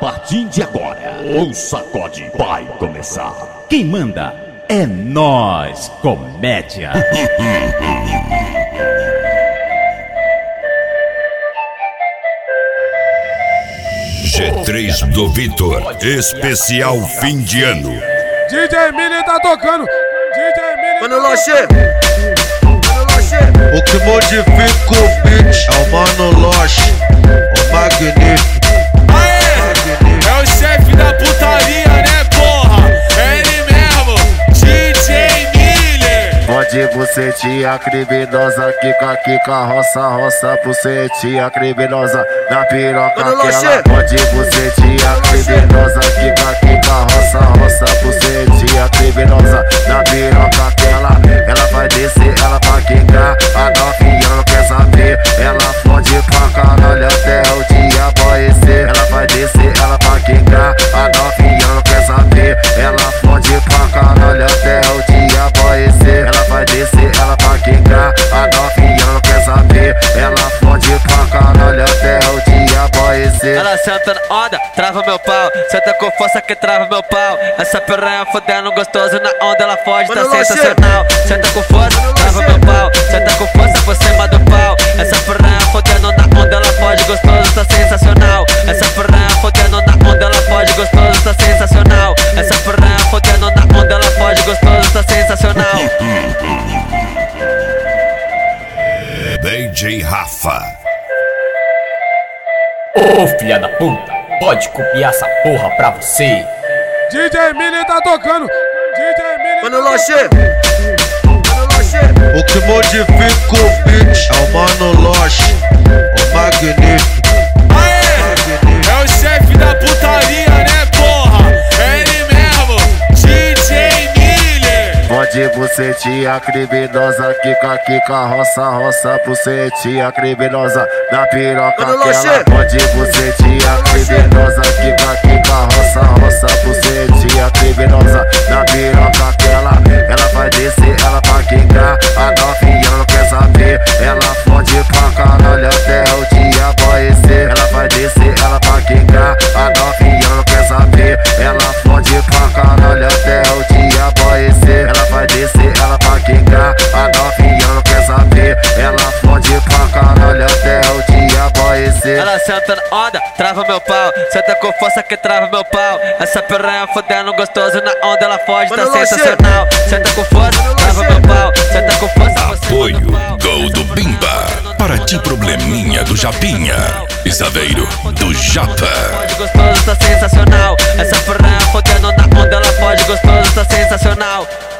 partir de agora, o sacode vai começar. Quem manda é nós, comédia. G3 do Vitor, especial fim de ano. DJ Miller tá tocando. DJ Miller. Mano Loche. O que modifica o beat é o Mano Loche, o magnífico. É o chefe da putaria, né, porra? É ele mesmo, DJ Miller. Onde você tia criminosa, Kika, roça, bucetinha criminosa, na piroca aquela. Onde você tia criminosa, Kika, roça, bucetinha criminosa, na piroca aquela. Ela vai descer, ela vai quicar, a novinha não quer saber. Ela fode pra caralho até o dia amanhecer. Ela vai descer, ela vai quicar, a novinha não quer saber. Ela fode pra caralho até o dia amanhecer. Ela vai descer, ela vai quicar, a novinha não quer saber. Ela fode pra caralho até o dia amanhecer. Ela senta na onda, trava meu pau. Senta com força que trava meu pau. Essa piranha fodendo gostoso na onda, ela foge, tá sensacional. Senta com força, trava meu pau. Senta com força por cima do pau. Essa piranha fodendo na onda, ela foge gostoso, tá sensacional. Essa piranha fodendo na onda, ela foge gostoso, tá sensacional. Essa piranha fodendo na onda, ela foge gostoso, tá sensacional. DJ Rafa. Ô filha da puta, pode copiar essa porra pra você. DJ Miller tá tocando. DJ Miller. Mano Loche. O que modifica o beat é o Mano Loche, o magnífico. É o chefe da putaria, né, porra? É ele mesmo, DJ Miller. Onde você tia criminosa, Kika, roça, bucetinha criminosa, na piroca aquela. Onde você tia criminosa, Kika, roça, bucetinha criminosa, na piroca aquela. Ela vai descer, ela vai quicar, a novinha não quer saber. Ela fode pra caralho até o dia amanhecer. Ela vai descer, ela vai quicar, a novinha não quer saber. Ela fode pra caralho até o dia amanhecer. Ela vai descer, ela vai quicar, a novinha não quer saber. Ela fode pra caralho até o dia amanhecer. Ela senta na onda, trava meu pau. Senta com força que trava meu pau. Essa piranha fodendo gostoso na onda, ela foge, tá sensacional. Senta com força, trava meu pau. Senta com força, Apoio Gol do Bimba. Para ti probleminha do Japinha. Isaveiro do Japa. foge gostoso, tá sensacional. Essa piranha fodendo na onda, ela foge gostoso, tá sensacional.